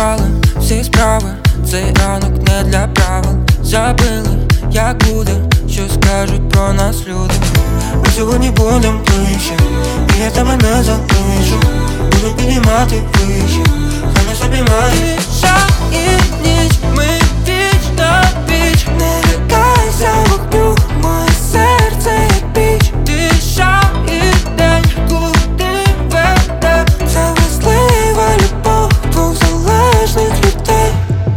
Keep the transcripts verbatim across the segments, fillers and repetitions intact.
Забрали всі справи, цей ранок не для правил. Забили, як буде, що скажуть про нас люди. Ми сьогодні будем ближче, і я тебе не залишу. Буду підіймати вище, хай нас обіймає тиша і ніч, ми віч на віч. Не лякайся вогню, моє серце як піч. Тиша і день, куди веде. Це важлива любов двох залежних людей.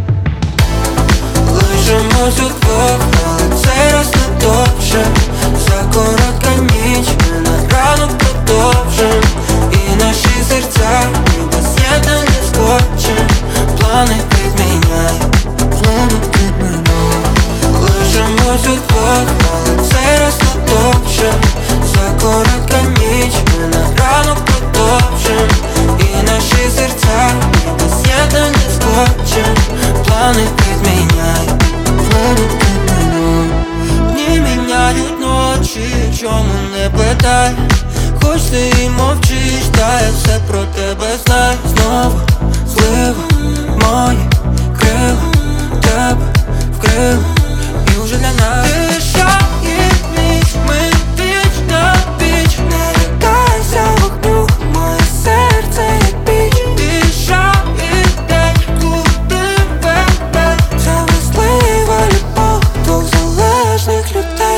Лишимось удвох, але цей раз не довше. За коротка ніч, ми на ранок продовжим. І наші серця ніби з'єднані скотчем. Плани підміняй, плани підміняй. Лишимось удвох, але цей раз не довше. За коротка ніч, ми на ранок продовжим. І наші серця ніби з'єднані скотчем. Плани підміняй, плани підміняй. Дні міняють ночі, чому не питай. Хоч ти і мовчиш, та я все про тебе знаю. Знову злива, мої крила тебе вкрила, і вже для нас тиша і ніч, ми віч на віч. Не лякайся вогню, моє серце як піч. Тиша і день, куди веде. Це важлива любов двох залежних людей.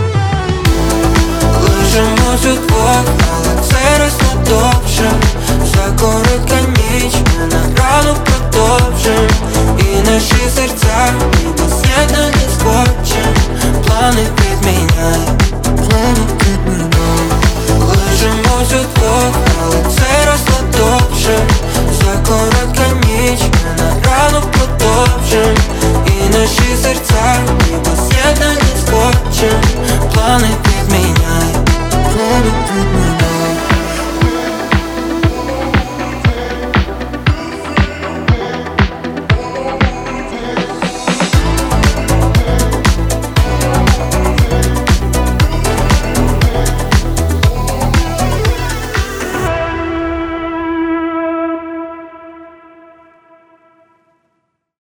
Лишимось удвох, але цей раз не довше. За коротка ніч, ми на ранок продовжим. І наші серця ніби з'єднані скотчем. Плани підміняй, плани підміняй. Лишимось удвох, але цей